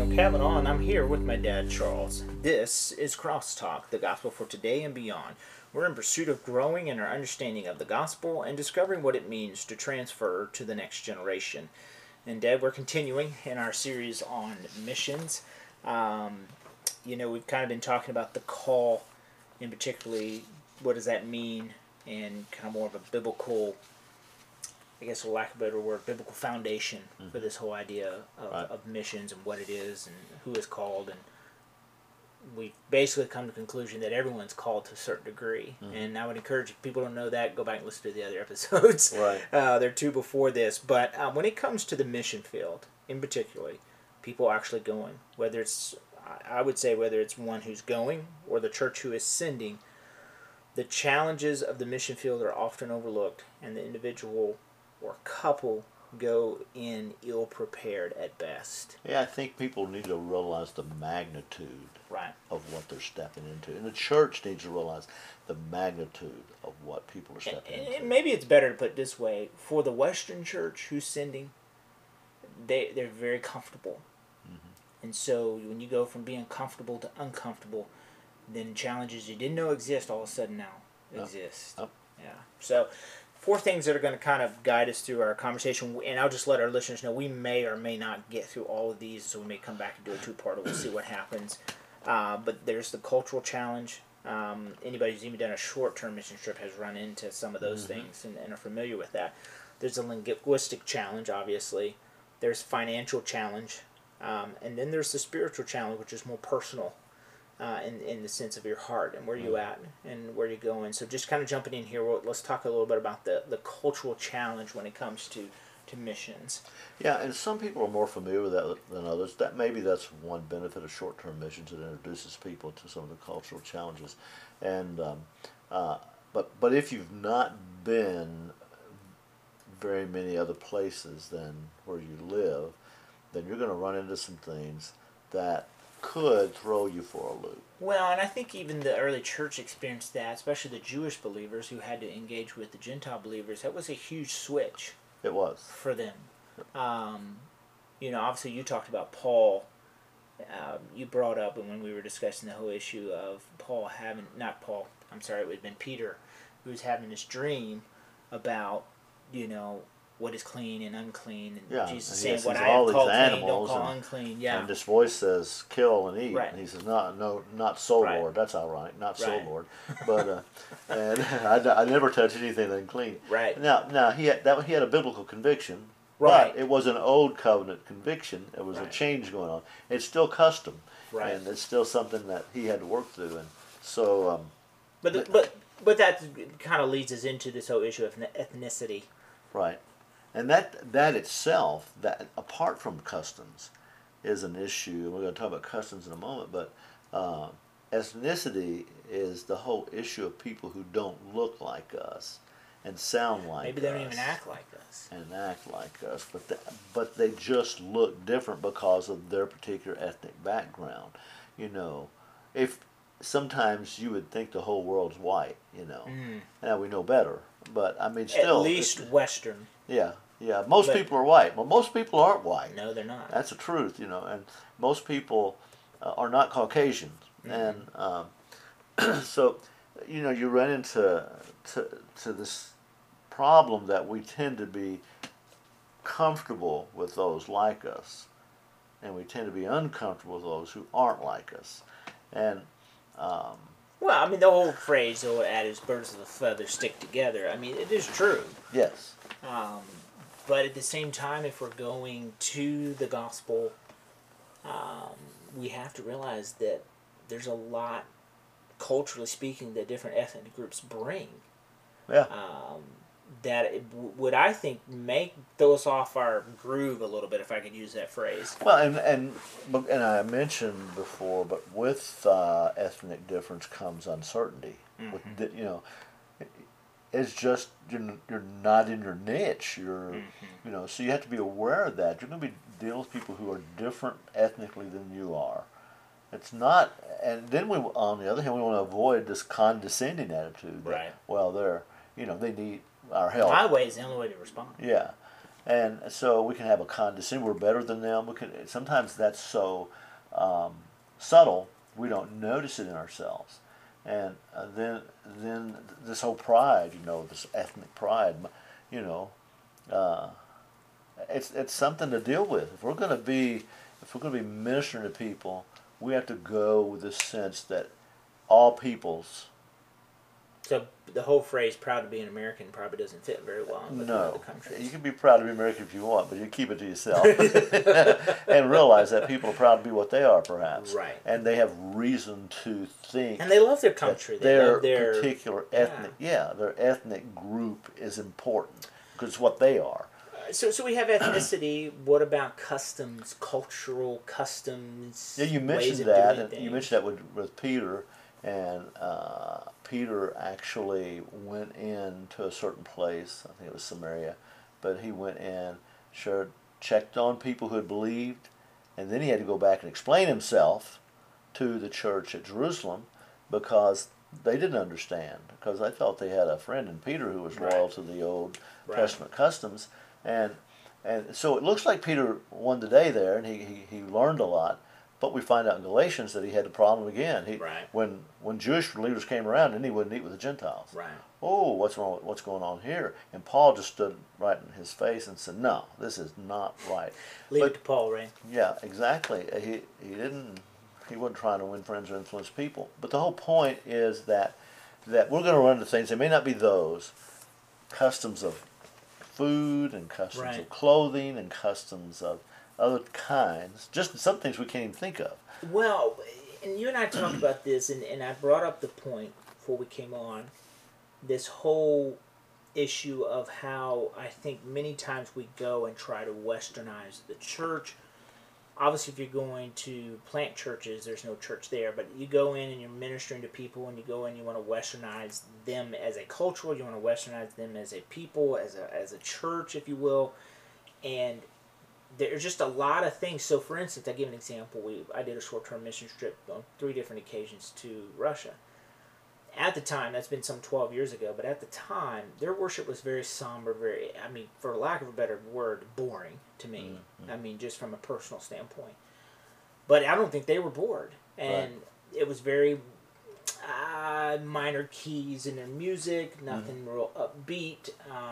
I'm Kevin and I'm here with my dad, Charles. This is Crosstalk, the gospel for today and beyond. We're in pursuit of growing in our understanding of the gospel and discovering what it means to transfer to the next generation. And Dad, we're continuing in our series on missions. We've kind of been talking about the call, and particularly what does that mean, and kind of more of a biblical, I guess for lack of a better word, biblical foundation for this whole idea of missions and what it is and who is called. And we basically come to the conclusion that everyone's called to a certain degree. And I would encourage, if people don't know that, go back and listen to the other episodes. Right. There are two before this. But when it comes to the mission field, in particular, people actually going, whether it's, I would say whether it's one who's going or the church who is sending, the challenges of the mission field are often overlooked, and the individual or couple go in ill-prepared at best. Yeah, I think people need to realize the magnitude Right. of what they're stepping into. And the church needs to realize the magnitude of what people are stepping into. And maybe it's better to put it this way. For the Western church who's sending, they're very comfortable. And so when you go from being comfortable to uncomfortable, then challenges you didn't know exist all of a sudden now exist. Yep. Yeah. So 4 things that are going to kind of guide us through our conversation, and I'll just let our listeners know we may or may not get through all of these, so we may come back and do a 2-parter. We'll see what happens. But there's the cultural challenge. Anybody who's even done a short-term mission trip has run into some of those things and are familiar with that. There's a linguistic challenge, obviously. There's financial challenge. And then there's the spiritual challenge, which is more personal in the sense of your heart and where you at and where you're going. So just kind of jumping in here, let's talk a little bit about the cultural challenge when it comes to missions. Yeah, and some people are more familiar with that than others. Maybe that's one benefit of short-term missions. It introduces people to some of the cultural challenges. And but if you've not been very many other places than where you live, then you're going to run into some things that could throw you for a loop. Well, and I think even the early church experienced that, especially the Jewish believers who had to engage with the Gentile believers. That was a huge switch. It was. For them. Obviously you talked about Paul. You brought up when we were discussing the whole issue of Paul having, not Paul, I'm sorry, it would have been Peter, who was having this dream about, what is clean and unclean, and Jesus saying, "What I have called clean, don't call unclean." Yeah. And this voice says, "Kill and eat." Right. And he says, "No, not so, Right. Lord." That's ironic, not so, Right. Lord. But and I never touch anything unclean. Right. Now he had a biblical conviction, Right. but it was an old covenant conviction. It was a Right. change going on. It's still custom, Right. and it's still something that he had to work through. And so, But that kind of leads us into this whole issue of ethnicity. right. And that itself, that apart from customs, is an issue. We're going to talk about customs in a moment, but ethnicity is the whole issue of people who don't look like us and sound like us. Maybe they don't even act like us. And act like us, but they just look different because of their particular ethnic background. If sometimes you would think the whole world's white, Now we know better, but I mean, still, at least Western. Yeah. Most people are white. Well, most people aren't white. No, they're not. That's the truth, And most people are not Caucasians, and so you run into this problem that we tend to be comfortable with those like us, and we tend to be uncomfortable with those who aren't like us, and. Well, I mean, the whole phrase, the old adage, "birds of a feather stick together." I mean, it is true. Yes. But at the same time, if we're going to the gospel, we have to realize that there's a lot, culturally speaking, that different ethnic groups bring. Yeah. That it would, I think, throw us off our groove a little bit, if I could use that phrase. Well, and I mentioned before, but with ethnic difference comes uncertainty. It's just you're not in your niche. So you have to be aware of that. You're going to be dealing with people who are different ethnically than you are. It's not, and then on the other hand, we want to avoid this condescending attitude. That, Right. Well, they need our help. My way is the only way to respond. Yeah. And so we can have a condescension. We're better than them. We can. Sometimes that's so subtle we don't notice it in ourselves. And then this whole pride, this ethnic pride, you know, uh, it's something to deal with. If we're going to be ministering to people, we have to go with this sense that all peoples. So the whole phrase "proud to be an American" probably doesn't fit very well in No, other countries. you can be proud to be American if you want, but you keep it to yourself and realize that people are proud to be what they are, perhaps, Right. and they have reason to think, And they love their country. They their love their particular ethnic, their ethnic group is important because it's what they are. So we have ethnicity. What about customs, cultural customs? Yeah, you ways mentioned of that. doing You things? mentioned that with Peter, and Peter actually went into a certain place. I think it was Samaria, but he went in, sure, checked on people who had believed, and then he had to go back and explain himself to the church at Jerusalem because they didn't understand, because they thought they had a friend in Peter who was loyal to the Old Testament customs, and so it looks like Peter won the day there, and he learned a lot. But we find out in Galatians that he had the problem again. When Jewish leaders came around, then he wouldn't eat with the Gentiles. Right. Oh, what's wrong? What's going on here? And Paul just stood right in his face and said, "No, this is not right." Leave it to Paul, right? Yeah, exactly. He wasn't trying to win friends or influence people. But the whole point is that we're going to run into things. They may not be those customs of food and customs of clothing and customs of other kinds. Just some things we can't even think of. Well, and you and I talked about this, and I brought up the point before we came on, this whole issue of how I think many times we go and try to westernize the church. Obviously, if you're going to plant churches, there's no church there, but you go in and you're ministering to people, and you go in, you want to westernize them as a culture, you want to westernize them as a people, as a church, if you will, and there's just a lot of things. So, for instance, I give an example. I did a short-term mission trip on 3 different occasions to Russia. At the time, that's been some 12 years ago, but at the time, their worship was very somber, for lack of a better word, boring to me. Mm-hmm. Just from a personal standpoint. But I don't think they were bored. And it was very minor keys in their music, nothing real upbeat.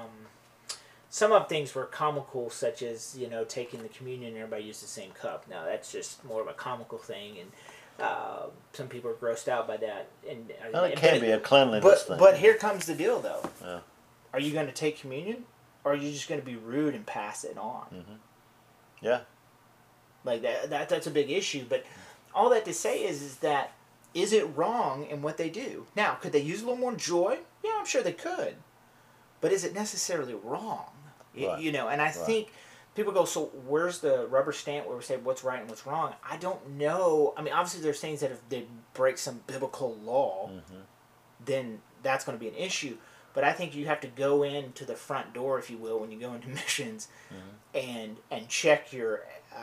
Some of things were comical, such as, taking the communion and everybody used the same cup. Now, that's just more of a comical thing, and some people are grossed out by that. And it can be a cleanliness thing. But here comes the deal, though. Yeah. Are you going to take communion, or are you just going to be rude and pass it on? Mm-hmm. Yeah. Like that's a big issue. But all that to say is that, is it wrong in what they do? Now, could they use a little more joy? Yeah, I'm sure they could. But is it necessarily wrong? Right. And I think people go, so where's the rubber stamp where we say what's right and what's wrong? I don't know. Obviously there's things that if they break some biblical law, then that's going to be an issue. But I think you have to go into the front door, if you will, when you go into missions, and check your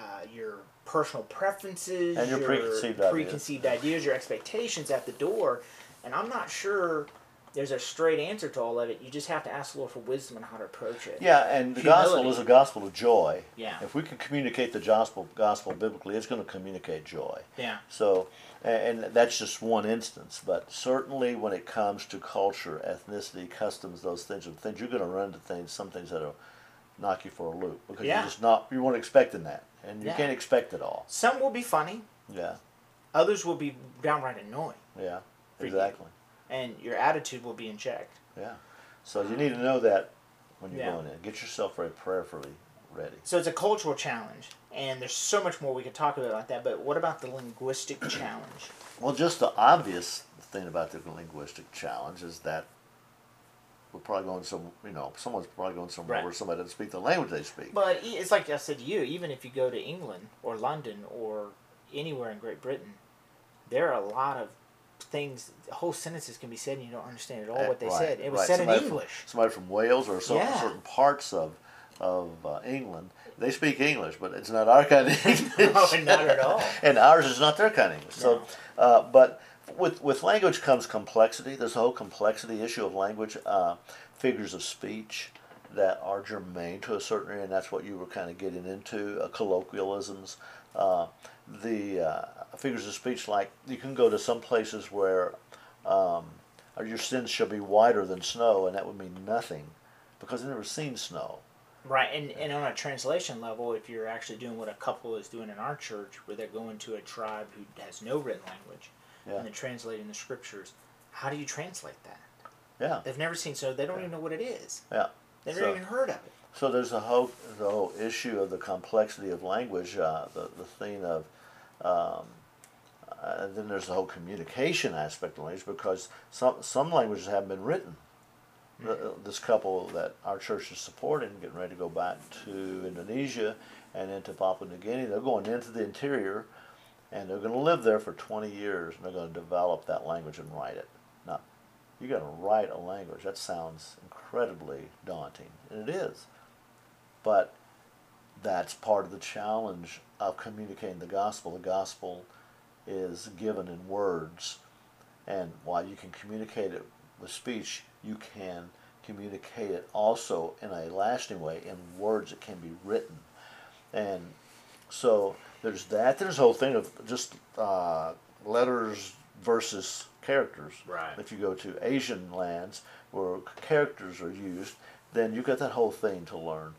personal preferences, and your preconceived ideas, your expectations at the door. And I'm not sure there's a straight answer to all of it. You just have to ask the Lord for wisdom on how to approach it. Yeah, and the gospel is a gospel of joy. Yeah. If we can communicate the gospel biblically, it's going to communicate joy. Yeah. So, and that's just one instance, but certainly when it comes to culture, ethnicity, customs, those things are things you're going to run into some things that'll knock you for a loop because you weren't expecting that, and you can't expect it all. Some will be funny. Yeah. Others will be downright annoying. Yeah. Exactly. And your attitude will be in check. Yeah. So you need to know that when you're going in. Get yourself very prayerfully ready. So it's a cultural challenge, and there's so much more we could talk about like that, but what about the linguistic challenge? Well, just the obvious thing about the linguistic challenge is that we're probably going someone's probably going somewhere where somebody doesn't speak the language they speak. But it's like I said to you, even if you go to England or London or anywhere in Great Britain, there are a lot of things, whole sentences can be said and you don't understand at all what they said. It was said in English. Somebody from Wales or certain parts of England, they speak English, but it's not our kind of English. No, not at all. And ours is not their kind of English. No. So, but with language comes complexity. There's a whole complexity issue of language, figures of speech, that are germane to a certain area, and that's what you were kind of getting into, colloquialisms. Uh, the figures of speech, like you can go to some places where your sins shall be whiter than snow, and that would mean nothing because they've never seen snow. Right, and on a translation level, if you're actually doing what a couple is doing in our church, where they're going to a tribe who has no written language, Yeah. and they're translating the scriptures, how do you translate that? Yeah. They've never seen, so they don't even know what it is. Yeah. They've never even heard of it. So there's the whole issue of the complexity of language, the thing of, and then there's the whole communication aspect of language because some languages haven't been written. This couple that our church is supporting, getting ready to go back to Indonesia and into Papua New Guinea, they're going into the interior, and they're going to live there for 20 years, and they're going to develop that language and write it. Now, you got to write a language. That sounds incredibly daunting, and it is. But that's part of the challenge of communicating the gospel. The gospel is given in words, and while you can communicate it with speech, you can communicate it also in a lasting way in words that can be written. And so there's that. There's a whole thing of just letters versus characters. Right. If you go to Asian lands where characters are used, then you've got that whole thing to learn.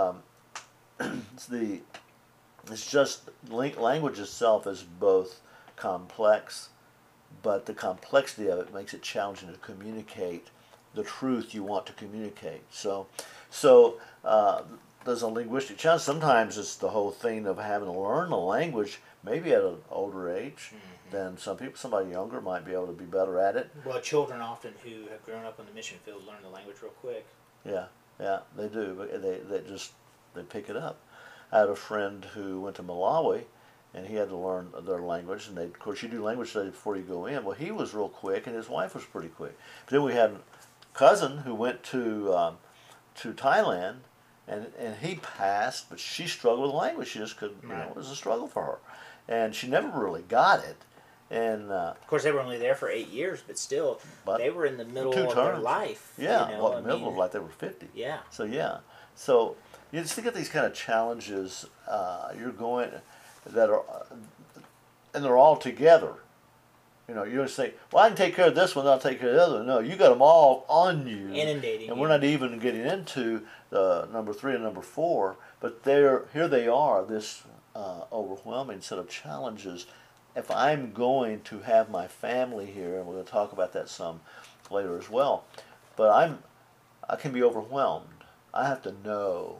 It's just language itself is both complex, but the complexity of it makes it challenging to communicate the truth you want to communicate. So there's a linguistic challenge. Sometimes it's the whole thing of having to learn the language, maybe at an older age than some people. Somebody younger might be able to be better at it. Well, children often who have grown up on the mission field learn the language real quick. Yeah, they do. But they pick it up. I had a friend who went to Malawi, and he had to learn their language. And of course, you do language study before you go in. Well, he was real quick, and his wife was pretty quick. But then we had a cousin who went to Thailand, and he passed, but she struggled with the language. She just couldn't. Right. It was a struggle for her, and she never really got it. And of course, they were only there for 8 years, but still, they were in the middle of their life. Yeah, you know? middle of life, they were 50. Yeah. So so you just think of these kind of challenges you're going that are, and they're all together. You don't say, well, I can take care of this one, I'll take care of the other one. No, you got them all on you. Inundating. And we're not even getting into number 3 and number 4, but here they are, this overwhelming set of challenges. If I'm going to have my family here, and we're going to talk about that some later as well, but I can be overwhelmed. I have to know.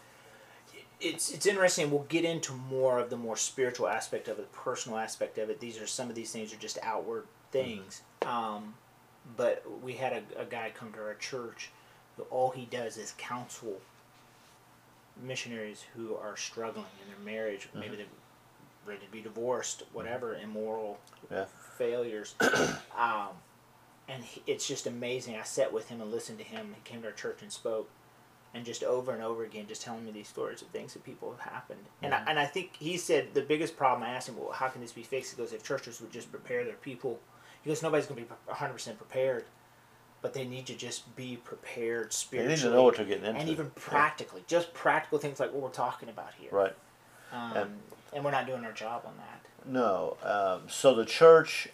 It's interesting. We'll get into more of the more spiritual aspect of it, personal aspect of it. Some of these things are just outward things. But we had a guy come to our church who all he does is counsel missionaries who are struggling in their marriage. Maybe they're ready to be divorced, whatever, immoral failures. And it's just amazing. I sat with him and listened to him. He came to our church and spoke. And just over and over again, just telling me these stories of things that people have happened. And I think he said the biggest problem, I asked him, well, how can this be fixed? He goes, if churches would just prepare their people. He goes, nobody's going to be 100% prepared, but they need to just be prepared spiritually. They need to know what they're getting into. And even practically, just practical things like what we're talking about here. Right. And we're not doing our job on that. No. So the church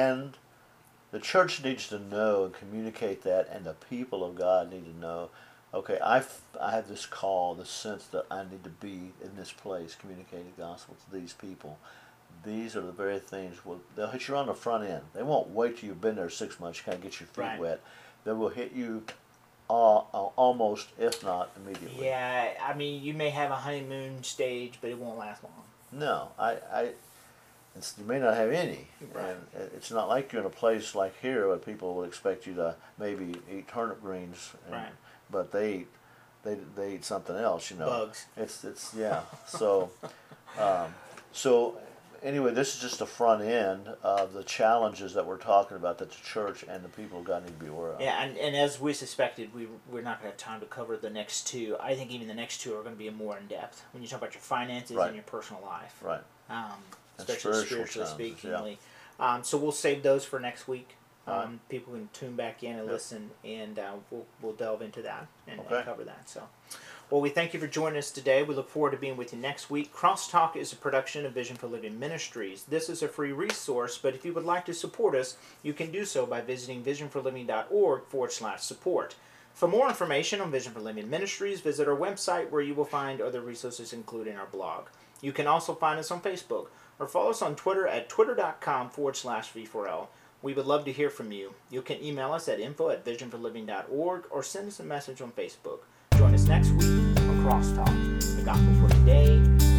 needs to know and communicate that, and the people of God need to know, okay, I have this call, this sense that I need to be in this place, communicating the gospel to these people. These are the very things, they'll hit you on the front end. They won't wait till you've been there 6 months, you kind of get your feet wet. They will hit you almost, if not immediately. Yeah, I mean, you may have a honeymoon stage, but it won't last long. No, you may not have any. Right. And it's not like you're in a place like here where people will expect you to maybe eat turnip greens. But they eat something else, Bugs. It's yeah. So so anyway, this is just the front end of the challenges that we're talking about that the church and the people of God need to be aware of. Yeah, and as we suspected, we're not going to have time to cover the next two. I think even the next two are going to be more in depth when you talk about your finances and your personal life. Right. Especially spiritually speaking. So we'll save those for next week. People can tune back in and listen, and we'll delve into that and cover that. So, well, we thank you for joining us today. We look forward to being with you next week. Crosstalk is a production of Vision for Living Ministries. This is a free resource, but if you would like to support us, you can do so by visiting visionforliving.org/support. For more information on Vision for Living Ministries, visit our website where you will find other resources, including our blog. You can also find us on Facebook or follow us on Twitter at twitter.com/V4L. We would love to hear from you. You can email us at info@visionforliving.org or send us a message on Facebook. Join us next week on Crosstalk, the gospel for today